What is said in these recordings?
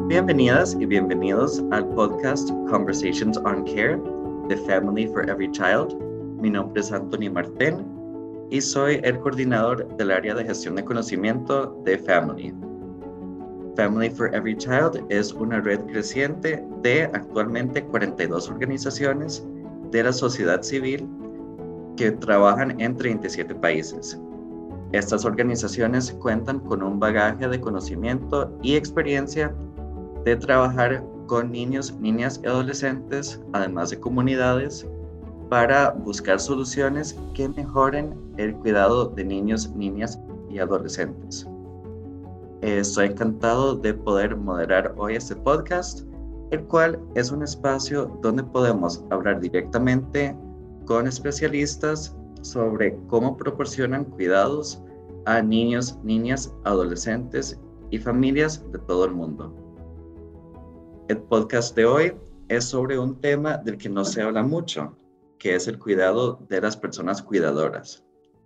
Bienvenidas y bienvenidos al podcast Conversations on Care de Family for Every Child. Mi nombre es Anthony Martén y soy el coordinador del área de gestión de conocimiento de Family. Family for Every Child es una red creciente de actualmente 42 organizaciones de la sociedad civil que trabajan en 37 países. Estas organizaciones cuentan con un bagaje de conocimiento y experiencia de trabajar con niños, niñas y adolescentes, además de comunidades, para buscar soluciones que mejoren el cuidado de niños, niñas y adolescentes. Estoy encantado de poder moderar hoy este podcast, el cual es un espacio donde podemos hablar directamente con especialistas sobre cómo proporcionan cuidados a niños, niñas, adolescentes y familias de todo el mundo. El podcast de hoy es sobre un tema del que no se habla mucho, que es el cuidado de las personas cuidadoras.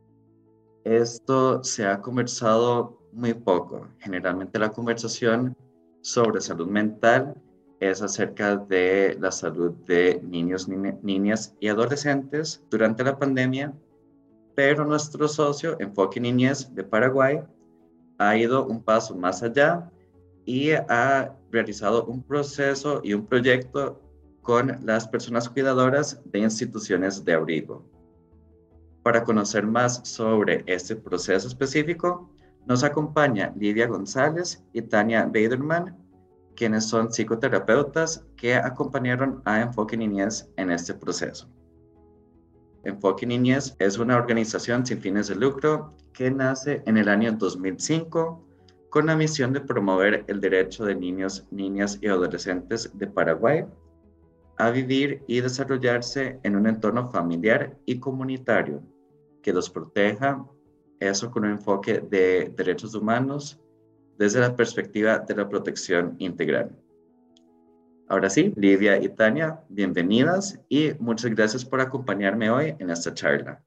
Esto se ha conversado muy poco. Generalmente la conversación sobre salud mental es acerca de la salud de niños, niñas y adolescentes durante la pandemia, pero nuestro socio Enfoque Niñez de Paraguay ha ido un paso más allá y ha realizado un proceso y un proyecto con las personas cuidadoras de instituciones de abrigo. Para conocer más sobre este proceso específico, nos acompaña Lidia González y Tania Beiderman, quienes son psicoterapeutas que acompañaron a Enfoque Niñez en este proceso. Enfoque Niñez es una organización sin fines de lucro que nace en el año 2005 con la misión de promover el derecho de niños, niñas y adolescentes de Paraguay a vivir y desarrollarse en un entorno familiar y comunitario que los proteja, eso con un enfoque de derechos humanos desde la perspectiva de la protección integral. Ahora sí, Lidia y Tania, bienvenidas y muchas gracias por acompañarme hoy en esta charla.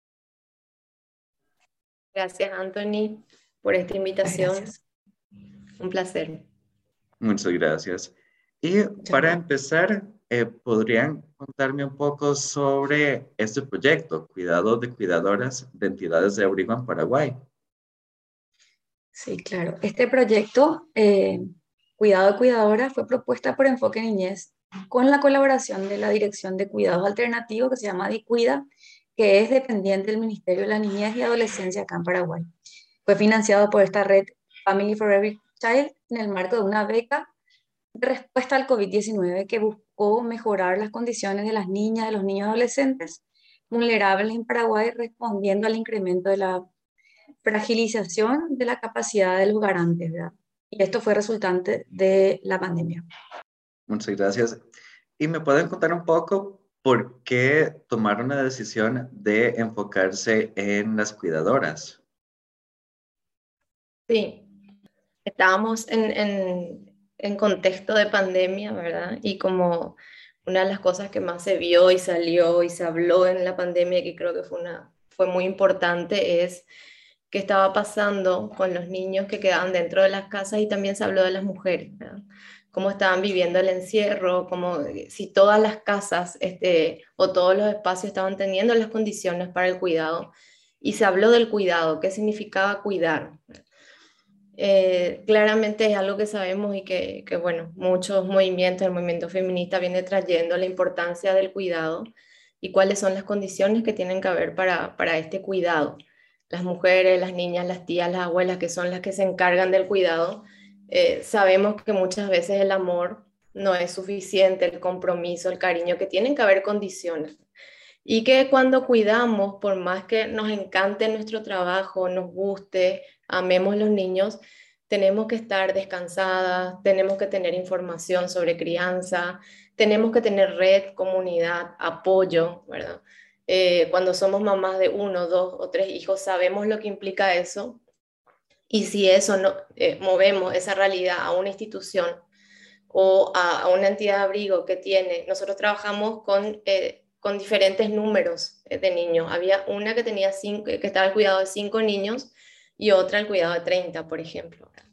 Gracias, Anthony, por esta invitación. Gracias. Un placer. Muchas gracias. Y para empezar, ¿podrían contarme un poco sobre este proyecto, Cuidado de Cuidadoras de Entidades de Abrigo en Paraguay? Sí, claro. Este proyecto, Cuidado de Cuidadora, fue propuesta por Enfoque Niñez con la colaboración de la Dirección de Cuidados Alternativos, que se llama DICUIDA, que es dependiente del Ministerio de la Niñez y Adolescencia acá en Paraguay. Fue financiado por esta red Family for Every Child en el marco de una beca de respuesta al COVID-19 que buscó mejorar las condiciones de las niñas, de los niños y adolescentes vulnerables en Paraguay, respondiendo al incremento de la fragilización de la capacidad de los garantes, ¿verdad? Y esto fue resultante de la pandemia. Muchas gracias. ¿Y me pueden contar un poco por qué tomaron la decisión de enfocarse en las cuidadoras? Sí, estábamos en contexto de pandemia, ¿verdad? Y como una de las cosas que más se vio y salió y se habló en la pandemia, que creo que fue muy importante, es qué estaba pasando con los niños que quedaban dentro de las casas, y también se habló de las mujeres, ¿verdad? Cómo estaban viviendo el encierro, como si todas las casas o todos los espacios estaban teniendo las condiciones para el cuidado. Y se habló del cuidado, qué significaba cuidar. Claramente es algo que sabemos y que bueno, muchos movimientos, el movimiento feminista viene trayendo la importancia del cuidado y cuáles son las condiciones que tienen que haber para este cuidado. Las mujeres, las niñas, las tías, las abuelas, que son las que se encargan del cuidado, sabemos que muchas veces el amor no es suficiente, el compromiso, el cariño, que tienen que haber condiciones. Y que cuando cuidamos, por más que nos encante nuestro trabajo, nos guste, amemos los niños, tenemos que estar descansadas, tenemos que tener información sobre crianza, tenemos que tener red, comunidad, apoyo, ¿verdad? Cuando somos mamás de 1, 2 o 3 hijos, sabemos lo que implica eso. Y si eso no movemos esa realidad a una institución o a una entidad de abrigo que tiene, nosotros trabajamos con diferentes números de niños. Había una que tenía que estaba al cuidado de 5 niños y otra al cuidado de 30, por ejemplo.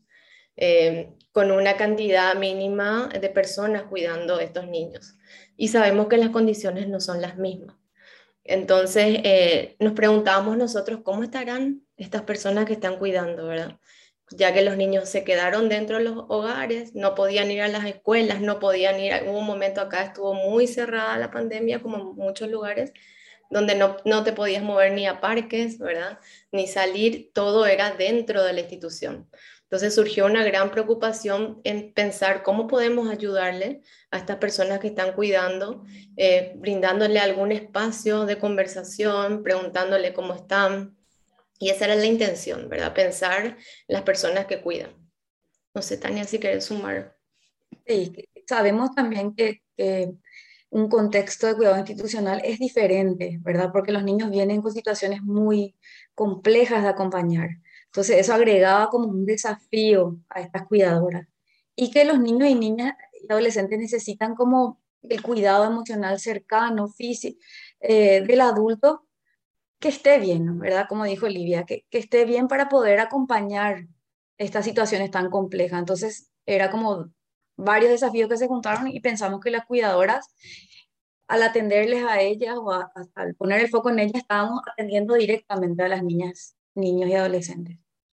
con una cantidad mínima de personas cuidando a estos niños. Y sabemos que las condiciones no son las mismas. Entonces, nos preguntábamos nosotros cómo estarán estas personas que están cuidando, ¿verdad? Ya que los niños se quedaron dentro de los hogares, no podían ir a las escuelas, no podían ir, hubo un momento acá, estuvo muy cerrada la pandemia, como en muchos lugares, donde no te podías mover ni a parques, ¿verdad? Ni salir, todo era dentro de la institución. Entonces surgió una gran preocupación en pensar cómo podemos ayudarle a estas personas que están cuidando, brindándole algún espacio de conversación, preguntándole cómo están. Y esa era la intención, ¿verdad? Pensar en las personas que cuidan. No sé, Tania, si quieres sumar. Sí, sabemos también que un contexto de cuidado institucional es diferente, ¿verdad? Porque los niños vienen con situaciones muy complejas de acompañar. Entonces, eso agregaba como un desafío a estas cuidadoras. Y que los niños y niñas y adolescentes necesitan como el cuidado emocional cercano, físico, del adulto que esté bien, ¿verdad? Como dijo Olivia, que esté bien para poder acompañar estas situaciones tan complejas. Entonces, era como varios desafíos que se juntaron y pensamos que las cuidadoras, al atenderles a ellas al poner el foco en ellas, estábamos atendiendo directamente a las niñas, niños y adolescentes.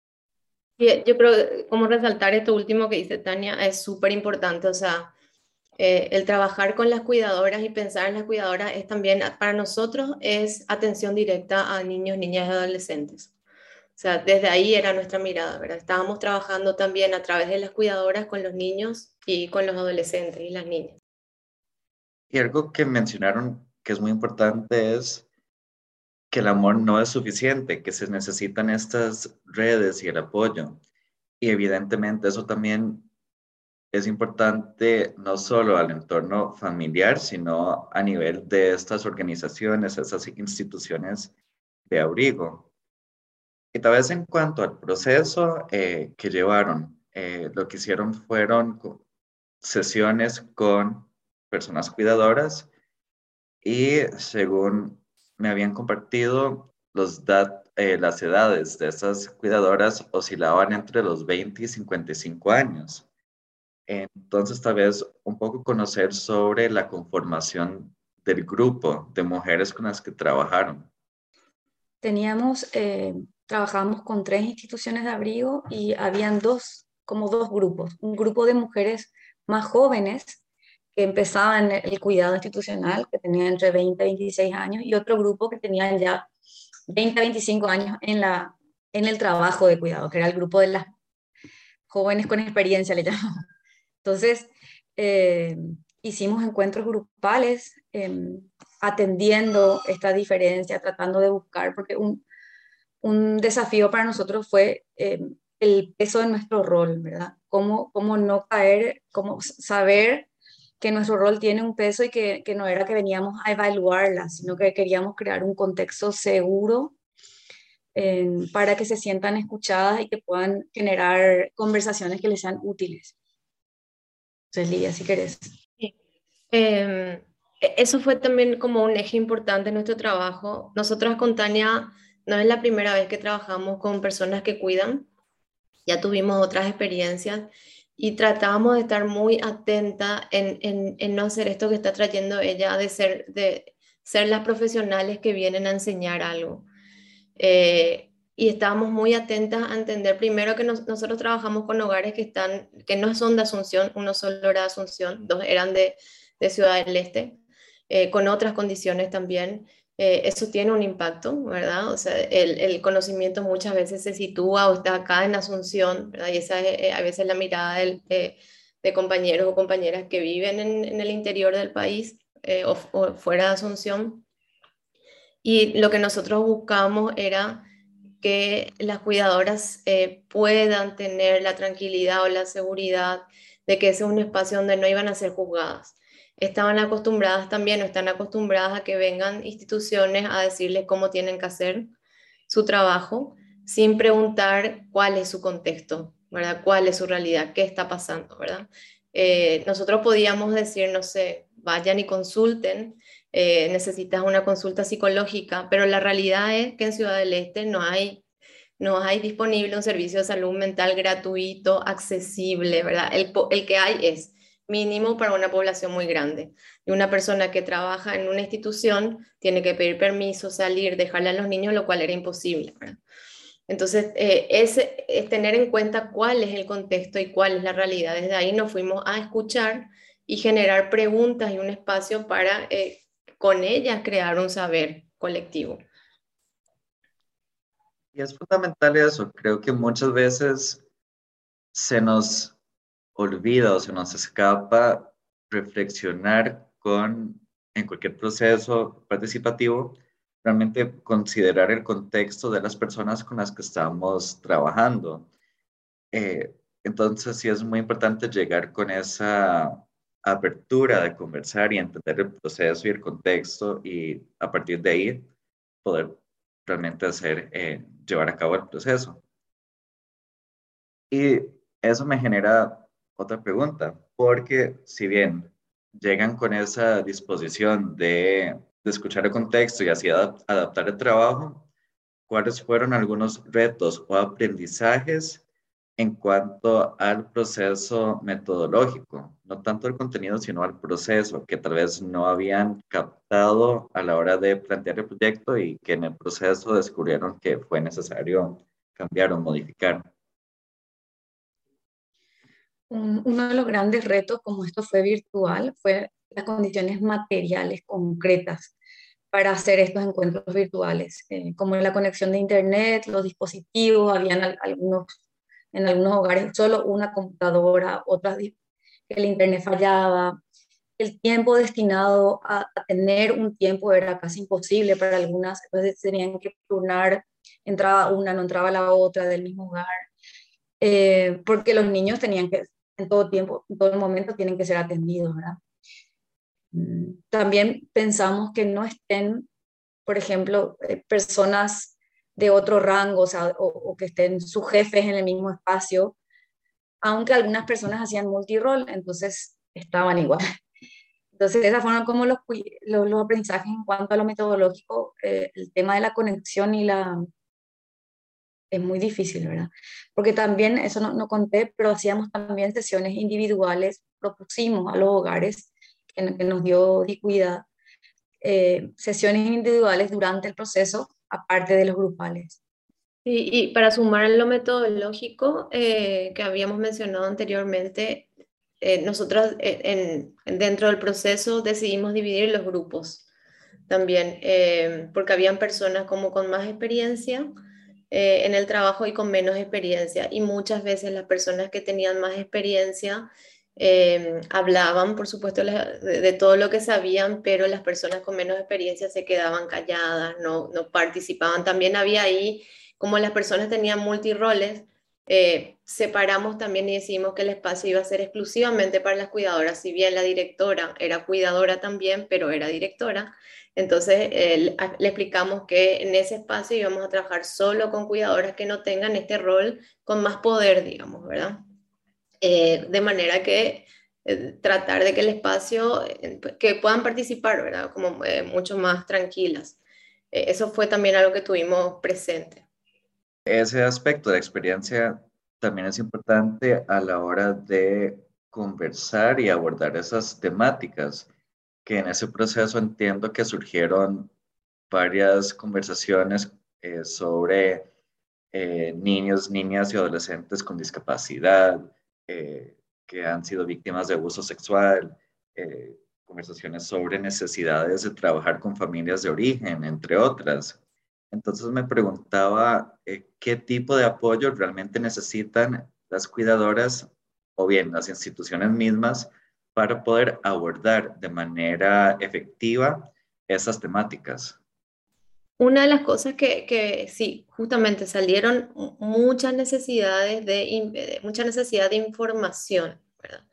Y yo creo, como resaltar esto último que dice Tania, es súper importante, o sea, el trabajar con las cuidadoras y pensar en las cuidadoras es también, para nosotros, es atención directa a niños, niñas y adolescentes. O sea, desde ahí era nuestra mirada, ¿verdad? Estábamos trabajando también a través de las cuidadoras con los niños y con los adolescentes y las niñas. Y algo que mencionaron que es muy importante es que el amor no es suficiente, que se necesitan estas redes y el apoyo. Y evidentemente eso también es importante no solo al entorno familiar, sino a nivel de estas organizaciones, esas instituciones de abrigo. Y tal vez en cuanto al proceso que llevaron, lo que hicieron fueron sesiones con personas cuidadoras y según me habían compartido, las edades de esas cuidadoras oscilaban entre los 20 y 55 años. Entonces, tal vez un poco conocer sobre la conformación del grupo de mujeres con las que trabajaron. Teníamos, trabajábamos con 3 instituciones de abrigo y habían como dos grupos. Un grupo de mujeres más jóvenes que empezaban el cuidado institucional, que tenían entre 20 y 26 años, y otro grupo que tenían ya 20 a 25 años en el trabajo de cuidado, que era el grupo de las jóvenes con experiencia, le llamamos. Entonces, eh, hicimos encuentros grupales, atendiendo esta diferencia, tratando de buscar, porque un desafío para nosotros fue el peso de nuestro rol, ¿verdad? Cómo no caer, cómo saber que nuestro rol tiene un peso y que no era que veníamos a evaluarla, sino que queríamos crear un contexto seguro para que se sientan escuchadas y que puedan generar conversaciones que les sean útiles. Entonces, Lidia, si querés. Sí. Eso fue también como un eje importante en nuestro trabajo. Nosotros con Tania no es la primera vez que trabajamos con personas que cuidan, ya tuvimos otras experiencias y tratábamos de estar muy atenta en no hacer esto que está trayendo ella, de ser las profesionales que vienen a enseñar algo. Y estábamos muy atentas a entender primero que nosotros trabajamos con hogares que no son de Asunción, uno solo era de Asunción, dos eran de Ciudad del Este, con otras condiciones también. Eso tiene un impacto, ¿verdad? O sea, el conocimiento muchas veces se sitúa o está acá en Asunción, ¿verdad? Y esa es a veces la mirada de compañeros o compañeras que viven en el interior del país, o fuera de Asunción. Y lo que nosotros buscamos era que las cuidadoras puedan tener la tranquilidad o la seguridad de que ese es un espacio donde no iban a ser juzgadas. Estaban acostumbradas también o están acostumbradas a que vengan instituciones a decirles cómo tienen que hacer su trabajo sin preguntar cuál es su contexto, ¿verdad? ¿Cuál es su realidad? ¿Qué está pasando, ¿verdad? Nosotros podíamos decir, no sé, vayan y consulten, necesitas una consulta psicológica, pero la realidad es que en Ciudad del Este no hay disponible un servicio de salud mental gratuito, accesible, ¿verdad? El que hay es mínimo para una población muy grande. Y una persona que trabaja en una institución tiene que pedir permiso, salir, dejarle a los niños, lo cual era imposible, ¿verdad? Entonces, es tener en cuenta cuál es el contexto y cuál es la realidad. Desde ahí nos fuimos a escuchar y generar preguntas y un espacio para con ellas crear un saber colectivo. Y es fundamental eso. Creo que muchas veces se nos olvida o se nos escapa reflexionar en cualquier proceso participativo, realmente considerar el contexto de las personas con las que estamos trabajando. Eh, entonces, sí es muy importante llegar con esa apertura de conversar y entender el proceso y el contexto y a partir de ahí poder realmente llevar a cabo el proceso. Y eso me genera otra pregunta, porque si bien llegan con esa disposición de escuchar el contexto y así adaptar el trabajo, ¿cuáles fueron algunos retos o aprendizajes en cuanto al proceso metodológico? No tanto el contenido, sino al proceso, que tal vez no habían captado a la hora de plantear el proyecto y que en el proceso descubrieron que fue necesario cambiar o modificar. Uno de los grandes retos, como esto fue virtual, fue las condiciones materiales concretas para hacer estos encuentros virtuales, como la conexión de internet, los dispositivos, en algunos hogares solo una computadora, que el internet fallaba, el tiempo destinado a tener un tiempo era casi imposible para algunas, entonces tenían que turnar, entraba una, no entraba la otra del mismo hogar, porque los niños tenían que, en todo tiempo, en todo momento, tienen que ser atendidos, ¿verdad? También pensamos que no estén, por ejemplo, personas de otro rango, o sea, o que estén sus jefes en el mismo espacio, aunque algunas personas hacían multirol, entonces estaban igual. Entonces, esas fueron como los aprendizajes en cuanto a lo metodológico, el tema de la conexión es muy difícil, ¿verdad? Porque también, eso no conté, pero hacíamos también sesiones individuales, propusimos a los hogares que nos dio Dicuidad, sesiones individuales durante el proceso, aparte de los grupales. Y para sumar lo metodológico que habíamos mencionado anteriormente, nosotros dentro del proceso decidimos dividir los grupos también, porque habían personas como con más experiencia en el trabajo y con menos experiencia. Y muchas veces las personas que tenían más experiencia hablaban, por supuesto, de todo lo que sabían, pero las personas con menos experiencia se quedaban calladas, no participaban. También había ahí, como las personas tenían multiroles, separamos también y decidimos que el espacio iba a ser exclusivamente para las cuidadoras, si bien la directora era cuidadora también, pero era directora. Entonces le explicamos que en ese espacio íbamos a trabajar solo con cuidadoras que no tengan este rol con más poder, digamos, ¿verdad? De manera que tratar de que el espacio, que puedan participar, ¿verdad? Como mucho más tranquilas. Eso fue también algo que tuvimos presente. Ese aspecto de experiencia también es importante a la hora de conversar y abordar esas temáticas, que en ese proceso entiendo que surgieron varias conversaciones sobre niños, niñas y adolescentes con discapacidad, que han sido víctimas de abuso sexual, conversaciones sobre necesidades de trabajar con familias de origen, entre otras. Entonces me preguntaba qué tipo de apoyo realmente necesitan las cuidadoras o bien las instituciones mismas para poder abordar de manera efectiva esas temáticas. Una de las cosas que sí, justamente salieron muchas necesidades mucha necesidad de información, ¿verdad?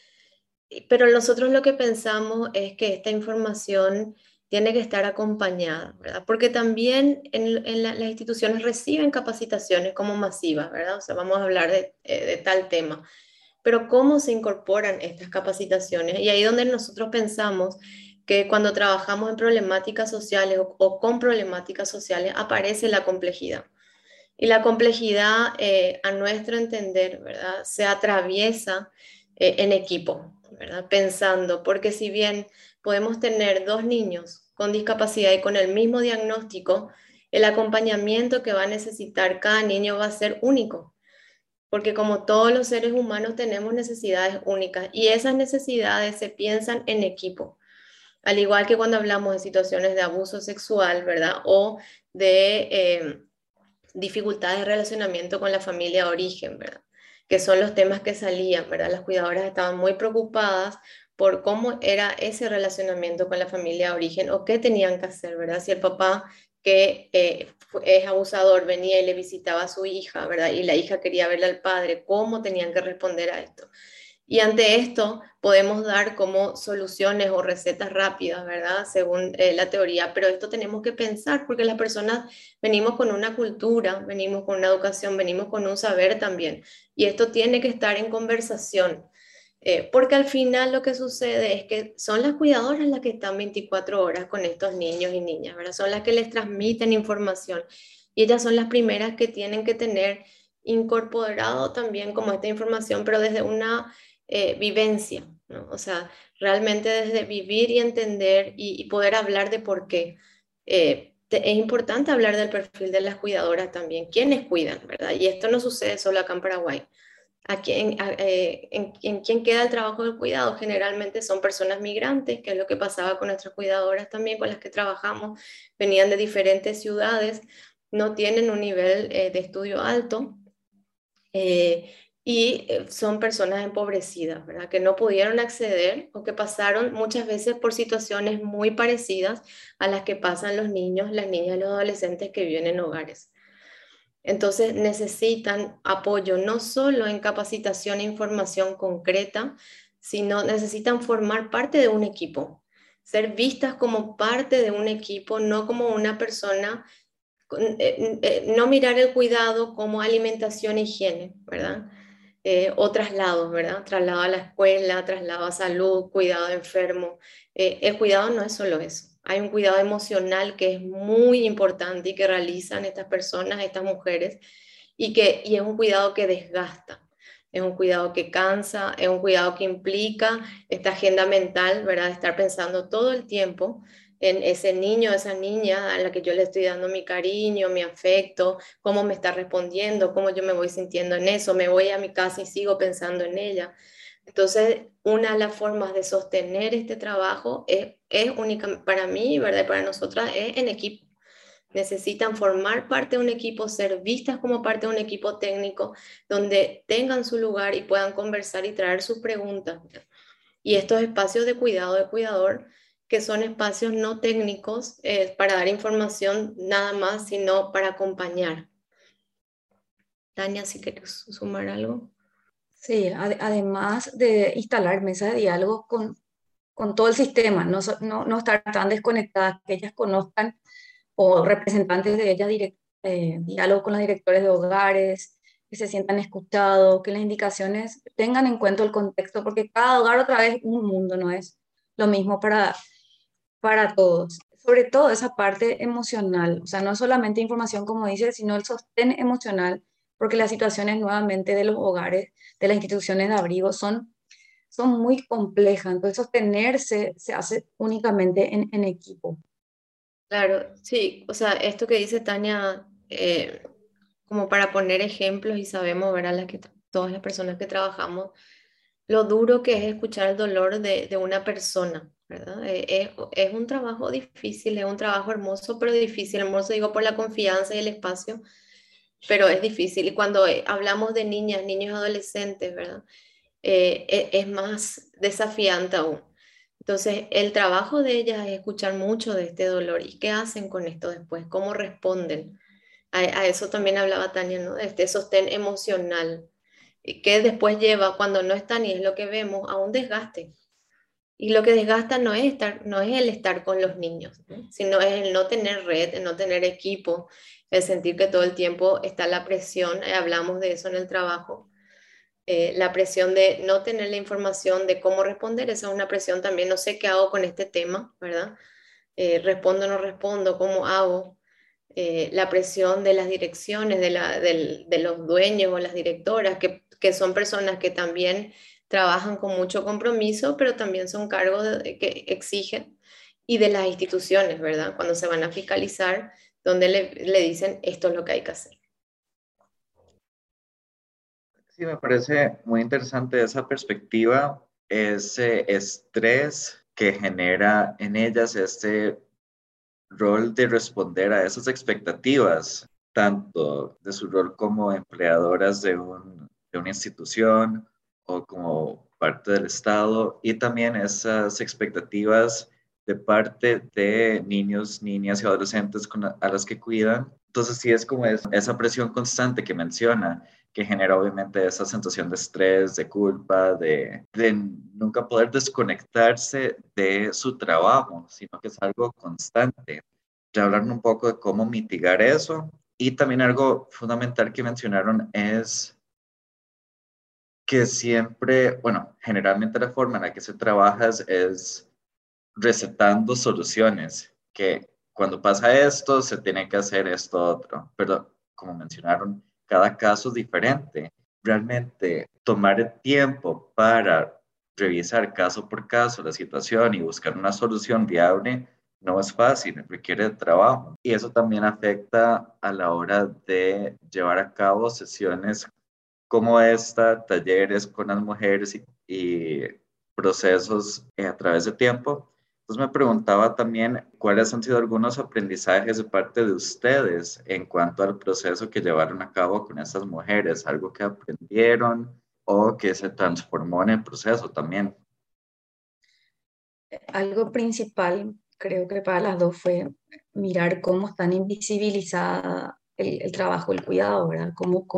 Pero nosotros lo que pensamos es que esta información tiene que estar acompañada, ¿verdad? Porque también las instituciones reciben capacitaciones como masivas, ¿verdad? O sea, vamos a hablar de tal tema. Pero ¿cómo se incorporan estas capacitaciones? Y ahí donde nosotros pensamos que cuando trabajamos en problemáticas sociales o con problemáticas sociales aparece la complejidad. Y la complejidad, a nuestro entender, ¿verdad? Se atraviesa en equipo, ¿verdad? Pensando, porque si bien podemos tener dos niños con discapacidad y con el mismo diagnóstico, el acompañamiento que va a necesitar cada niño va a ser único, porque como todos los seres humanos tenemos necesidades únicas y esas necesidades se piensan en equipo. Al igual que cuando hablamos de situaciones de abuso sexual, ¿verdad? O de dificultades de relacionamiento con la familia de origen, ¿verdad? Que son los temas que salían, ¿verdad? Las cuidadoras estaban muy preocupadas por cómo era ese relacionamiento con la familia de origen o qué tenían que hacer, ¿verdad? Si el papá que es abusador venía y le visitaba a su hija, ¿verdad? Y la hija quería verle al padre, ¿cómo tenían que responder a esto? Y ante esto podemos dar como soluciones o recetas rápidas, ¿verdad? Según la teoría, pero esto tenemos que pensar porque las personas venimos con una cultura, venimos con una educación, venimos con un saber también. Y esto tiene que estar en conversación, porque al final lo que sucede es que son las cuidadoras las que están 24 horas con estos niños y niñas, ¿verdad? Son las que les transmiten información y ellas son las primeras que tienen que tener incorporado también como esta información, pero desde una vivencia, ¿no? O sea, realmente desde vivir y entender y poder hablar de por qué. Es importante hablar del perfil de las cuidadoras también, quiénes cuidan, ¿verdad? Y esto no sucede solo acá en Paraguay. Aquí en quién queda el trabajo del cuidado, generalmente son personas migrantes, que es lo que pasaba con nuestras cuidadoras también, con las que trabajamos, venían de diferentes ciudades, no tienen un nivel de estudio alto, eh, y son personas empobrecidas, ¿verdad? Que no pudieron acceder o que pasaron muchas veces por situaciones muy parecidas a las que pasan los niños, las niñas y los adolescentes que viven en hogares. Entonces necesitan apoyo no solo en capacitación e información concreta, sino necesitan formar parte de un equipo, ser vistas como parte de un equipo, no como una persona, no mirar el cuidado como alimentación e higiene, ¿verdad? O traslados, ¿verdad? Traslado a la escuela, traslado a salud, cuidado de enfermo. El cuidado no es solo eso. Hay un cuidado emocional que es muy importante y que realizan estas personas, estas mujeres, y es un cuidado que desgasta. Es un cuidado que cansa, es un cuidado que implica esta agenda mental, ¿verdad? De estar pensando todo el tiempo en ese niño, esa niña a la que yo le estoy dando mi cariño, mi afecto, cómo me está respondiendo, cómo yo me voy sintiendo en eso, me voy a mi casa y sigo pensando en ella. Entonces, una de las formas de sostener este trabajo es única para mí, ¿verdad? Y para nosotras es en equipo. Necesitan formar parte de un equipo, ser vistas como parte de un equipo técnico, donde tengan su lugar y puedan conversar y traer sus preguntas. Y estos espacios de cuidado de cuidador, que son espacios no técnicos para dar información nada más, sino para acompañar. Tania, si quieres sumar algo. Sí, además de instalar mesas de diálogo con todo el sistema, no estar tan desconectadas, que ellas conozcan o representantes de ellas, diálogo con los directores de hogares, que se sientan escuchados, que las indicaciones tengan en cuenta el contexto, porque cada hogar otra vez es un mundo, no es lo mismo para todos. Sobre todo esa parte emocional, o sea, no solamente información como dice, sino el sostén emocional, porque las situaciones nuevamente de los hogares, de las instituciones de abrigo son muy complejas, entonces sostenerse se hace únicamente en equipo. Claro, sí, o sea, esto que dice Tania, como para poner ejemplos y sabemos, ¿verdad? Todas las personas que trabajamos, lo duro que es escuchar el dolor de una persona, ¿verdad? Es un trabajo difícil, es un trabajo hermoso, pero difícil. Hermoso digo por la confianza y el espacio, pero es difícil. Y cuando hablamos de niñas, niños y adolescentes, ¿verdad? Es más desafiante aún. Entonces, el trabajo de ellas es escuchar mucho de este dolor y qué hacen con esto después, cómo responden. A eso también hablaba Tania, ¿no? Este sostén emocional, que después lleva, cuando no están, y es lo que vemos, a un desgaste. Y lo que desgasta no es el estar con los niños, ¿no? Sino es el no tener red, el no tener equipo, el sentir que todo el tiempo está la presión, hablamos de eso en el trabajo, la presión de no tener la información de cómo responder, esa es una presión también, no sé qué hago con este tema, ¿verdad? Respondo o no respondo, ¿cómo hago? la presión de las direcciones, de los dueños o las directoras, que son personas que también trabajan con mucho compromiso, pero también son cargos que exigen, y de las instituciones, ¿verdad? Cuando se van a fiscalizar, donde le dicen esto es lo que hay que hacer. Sí, me parece muy interesante esa perspectiva, ese estrés que genera en ellas este rol de responder a esas expectativas, tanto de su rol como empleadoras de una institución o como parte del Estado, y también esas expectativas de parte de niños, niñas y adolescentes a las que cuidan. Entonces sí es como esa presión constante que menciona, que genera obviamente esa sensación de estrés, de culpa, de nunca poder desconectarse de su trabajo, sino que es algo constante. Ya hablaron un poco de cómo mitigar eso, y también algo fundamental que mencionaron es que siempre, bueno, generalmente la forma en la que se trabaja es recetando soluciones, que cuando pasa esto se tiene que hacer esto otro, pero como mencionaron, cada caso es diferente. Realmente tomar el tiempo para revisar caso por caso la situación y buscar una solución viable no es fácil, requiere de trabajo. Y eso también afecta a la hora de llevar a cabo sesiones como esta, talleres con las mujeres y procesos a través de tiempo. Entonces me preguntaba también cuáles han sido algunos aprendizajes de parte de ustedes en cuanto al proceso que llevaron a cabo con estas mujeres, algo que aprendieron o que se transformó en el proceso también. Algo principal, creo que para las dos, fue mirar cómo están invisibilizada el trabajo, el cuidado, ¿verdad?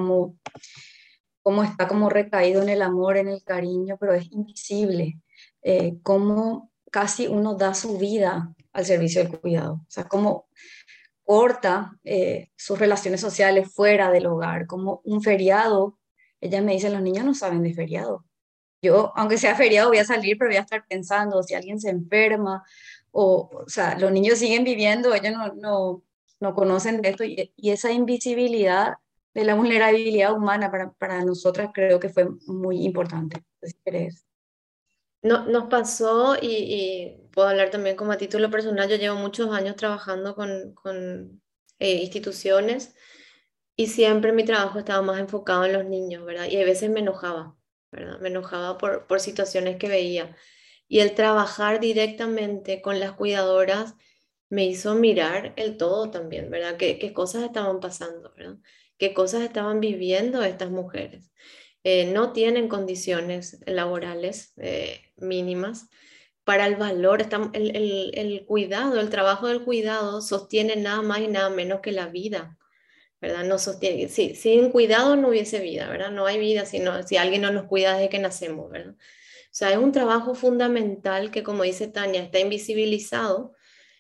Cómo está como recaído en el amor, en el cariño, pero es invisible. Cómo casi uno da su vida al servicio del cuidado. O sea, cómo corta sus relaciones sociales fuera del hogar, como un feriado. Ella me dice, los niños no saben de feriado. Yo, aunque sea feriado, voy a salir, pero voy a estar pensando si alguien se enferma, o sea, los niños siguen viviendo, ellos no conocen de esto, y esa invisibilidad de la vulnerabilidad humana para nosotras creo que fue muy importante. Si querés. No, nos pasó, y puedo hablar también como a título personal. Yo llevo muchos años trabajando con instituciones, y siempre mi trabajo estaba más enfocado en los niños, ¿verdad? Y a veces me enojaba, ¿verdad? Me enojaba por situaciones que veía. Y el trabajar directamente con las cuidadoras me hizo mirar el todo también, ¿verdad? ¿Qué cosas estaban pasando, ¿verdad? ¿Qué cosas estaban viviendo estas mujeres? No tienen condiciones laborales mínimas para el valor. El cuidado, el trabajo del cuidado sostiene nada más y nada menos que la vida, ¿verdad? No sostiene, sí, sin cuidado no hubiese vida, ¿verdad? No hay vida si alguien no nos cuida desde que nacemos, ¿verdad? O sea, es un trabajo fundamental que, como dice Tania, está invisibilizado,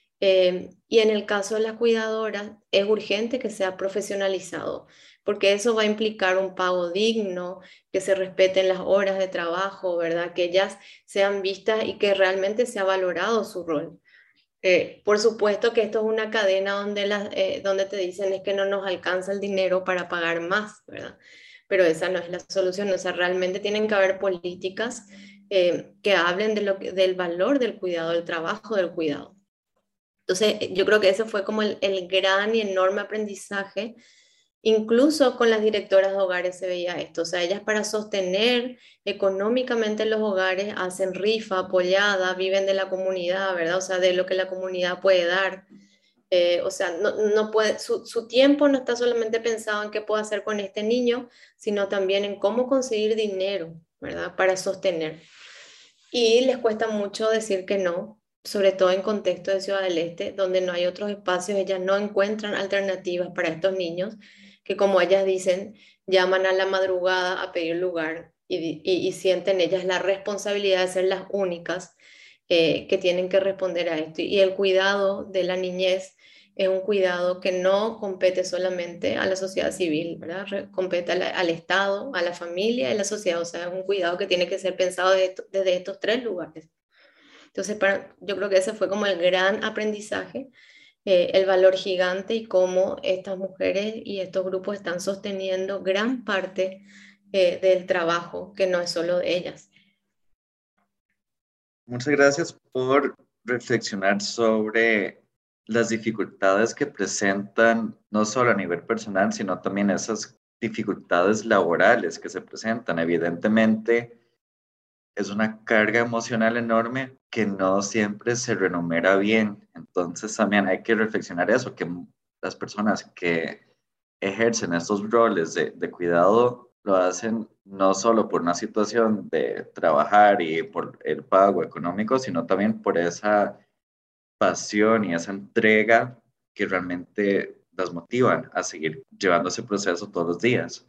y en el caso de las cuidadoras es urgente que sea profesionalizado, porque eso va a implicar un pago digno, que se respeten las horas de trabajo, ¿verdad? Que ellas sean vistas y que realmente sea valorado su rol. Por supuesto que esto es una cadena donde te dicen es que no nos alcanza el dinero para pagar más, ¿verdad? Pero esa no es la solución. O sea, realmente tienen que haber políticas que hablen del valor del cuidado, del trabajo del cuidado. Entonces, yo creo que ese fue como el gran y enorme aprendizaje. Incluso con las directoras de hogares se veía esto. O sea, ellas, para sostener económicamente los hogares, hacen rifa, apoyada, viven de la comunidad, ¿verdad? O sea, de lo que la comunidad puede dar. O sea, no puede, su tiempo no está solamente pensado en qué puedo hacer con este niño, sino también en cómo conseguir dinero, ¿verdad? Para sostener. Y les cuesta mucho decir que no, sobre todo en contexto de Ciudad del Este, donde no hay otros espacios. Ellas no encuentran alternativas para estos niños que, como ellas dicen, llaman a la madrugada a pedir lugar, y sienten ellas la responsabilidad de ser las únicas que tienen que responder a esto. Y el cuidado de la niñez es un cuidado que no compete solamente a la sociedad civil, ¿verdad? Compete al Estado, a la familia y a la sociedad. O sea, es un cuidado que tiene que ser pensado desde estos tres lugares. Entonces, yo creo que ese fue como el gran aprendizaje, el valor gigante y cómo estas mujeres y estos grupos están sosteniendo gran parte del trabajo, que no es solo de ellas. Muchas gracias por reflexionar sobre las dificultades que presentan, no solo a nivel personal, sino también esas dificultades laborales que se presentan. Evidentemente, es una carga emocional enorme que no siempre se renumera bien. Entonces, también hay que reflexionar eso, que las personas que ejercen estos roles de cuidado lo hacen no solo por una situación de trabajar y por el pago económico, sino también por esa pasión y esa entrega que realmente las motivan a seguir llevando ese proceso todos los días.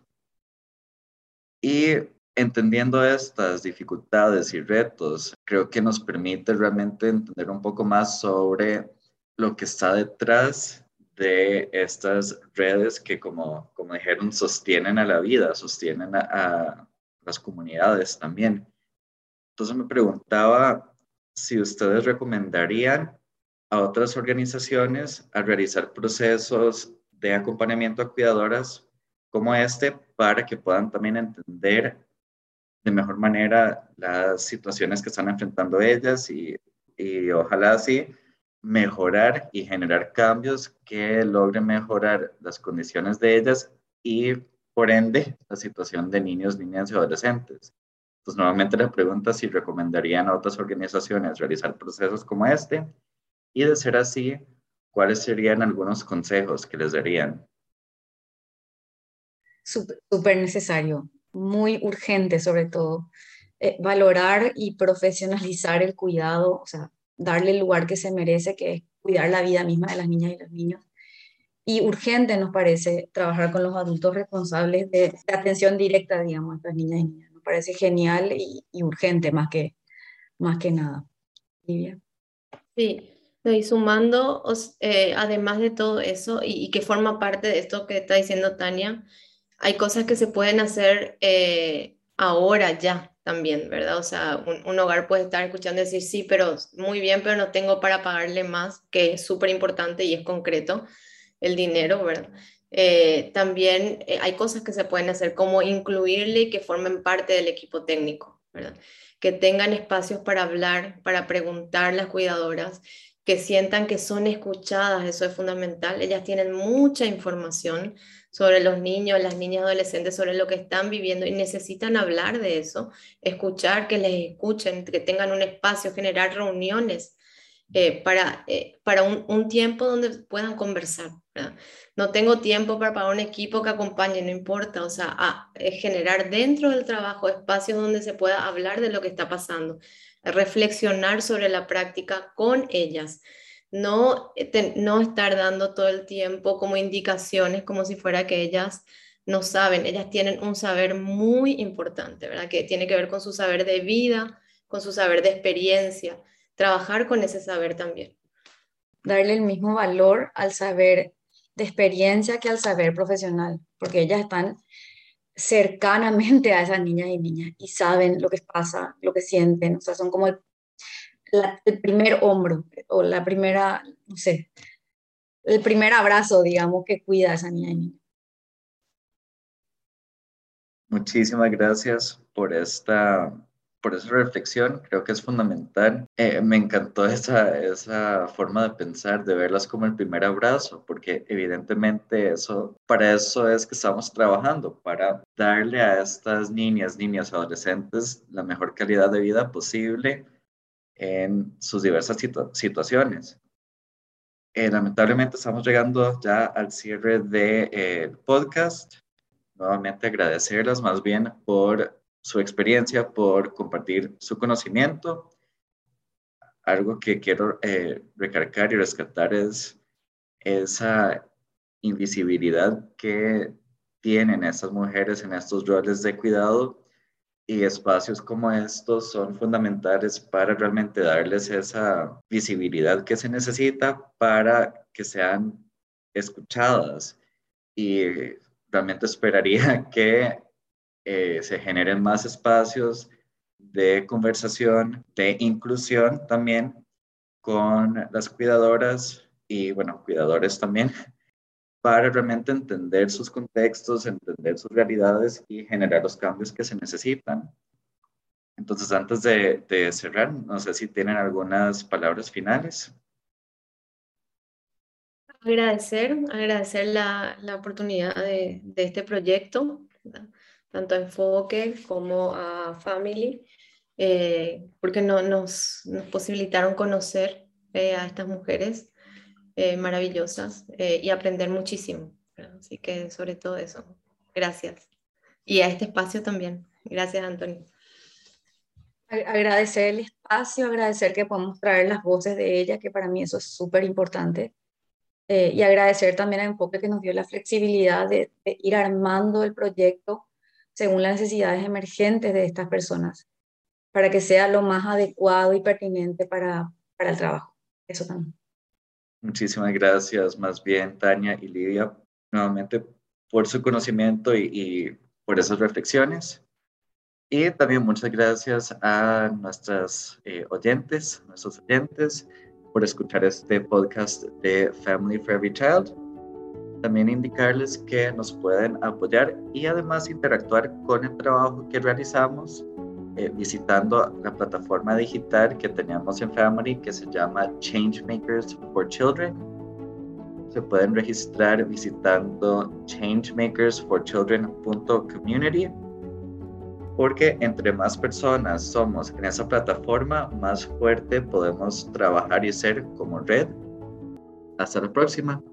Y entendiendo estas dificultades y retos, creo que nos permite realmente entender un poco más sobre lo que está detrás de estas redes que, como dijeron, sostienen a la vida, sostienen a las comunidades también. Entonces me preguntaba si ustedes recomendarían a otras organizaciones a realizar procesos de acompañamiento a cuidadoras como este para que puedan también entender de mejor manera las situaciones que están enfrentando ellas y ojalá así mejorar y generar cambios que logren mejorar las condiciones de ellas y por ende la situación de niños, niñas y adolescentes. Entonces, nuevamente la pregunta es si recomendarían a otras organizaciones realizar procesos como este y de ser así, ¿cuáles serían algunos consejos que les darían? Súper necesario, muy urgente sobre todo, valorar y profesionalizar el cuidado, o sea, darle el lugar que se merece, que es cuidar la vida misma de las niñas y los niños. Y urgente nos parece trabajar con los adultos responsables de atención directa, digamos, a estas niñas y niños. Nos parece genial y urgente más que nada. Livia. Sí, y sumando, además de todo eso, y que forma parte de esto que está diciendo Tania, hay cosas que se pueden hacer ahora ya también, ¿verdad? O sea, un hogar puede estar escuchando y decir, sí, pero muy bien, pero no tengo para pagarle más, que es súper importante y es concreto el dinero, ¿verdad? También hay cosas que se pueden hacer como incluirle y que formen parte del equipo técnico, ¿verdad? Que tengan espacios para hablar, para preguntar las cuidadoras, que sientan que son escuchadas, eso es fundamental. Ellas tienen mucha información sobre los niños, las niñas, adolescentes, sobre lo que están viviendo y necesitan hablar de eso, escuchar, que les escuchen, que tengan un espacio, generar reuniones para un tiempo donde puedan conversar, ¿verdad? No tengo tiempo para pagar un equipo que acompañe, no importa, o sea, generar dentro del trabajo espacios donde se pueda hablar de lo que está pasando, reflexionar sobre la práctica con ellas. No, no estar dando todo el tiempo como indicaciones, como si fuera que ellas no saben, ellas tienen un saber muy importante, ¿verdad? Que tiene que ver con su saber de vida, con su saber de experiencia, trabajar con ese saber también. Darle el mismo valor al saber de experiencia que al saber profesional, porque ellas están cercanamente a esas niñas y niñas y saben lo que pasa, lo que sienten, o sea, son como el primer hombro o la primera, no sé, el primer abrazo, digamos, que cuida a esa niña y niña. Muchísimas gracias por esa reflexión. Creo que es fundamental. Me encantó esa forma de pensar, de verlas como el primer abrazo, porque evidentemente para eso es que estamos trabajando, para darle a estas niñas, niños, adolescentes la mejor calidad de vida posible en sus diversas situaciones. Lamentablemente estamos llegando ya al cierre del podcast. Nuevamente agradecerlas más bien por su experiencia, por compartir su conocimiento. Algo que quiero recalcar y rescatar es esa invisibilidad que tienen estas mujeres en estos roles de cuidado y espacios como estos son fundamentales para realmente darles esa visibilidad que se necesita para que sean escuchadas y realmente esperaría que se generen más espacios de conversación, de inclusión también con las cuidadoras y, bueno, cuidadores también, para realmente entender sus contextos, entender sus realidades y generar los cambios que se necesitan. Entonces, antes de cerrar, no sé si tienen algunas palabras finales. Agradecer la oportunidad de este proyecto, ¿verdad? Tanto a Enfoque como a Family, porque nos posibilitaron conocer a estas mujeres maravillosas y aprender muchísimo, ¿verdad? Así que sobre todo eso, gracias. Y a este espacio también. Gracias, Antonio. Agradecer el espacio, agradecer que podamos traer las voces de ella, que para mí eso es súper importante. Y agradecer también a Enfoque que nos dio la flexibilidad de ir armando el proyecto según las necesidades emergentes de estas personas, para que sea lo más adecuado y pertinente para el trabajo. Eso también. Muchísimas gracias, más bien, Tania y Lidia, nuevamente por su conocimiento y por esas reflexiones. Y también muchas gracias a nuestros oyentes, por escuchar este podcast de Family for Every Child. También indicarles que nos pueden apoyar y además interactuar con el trabajo que realizamos visitando la plataforma digital que teníamos en Family que se llama Changemakers for Children. Se pueden registrar visitando changemakersforchildren.community, porque entre más personas somos en esa plataforma, más fuerte podemos trabajar y ser como red. Hasta la próxima.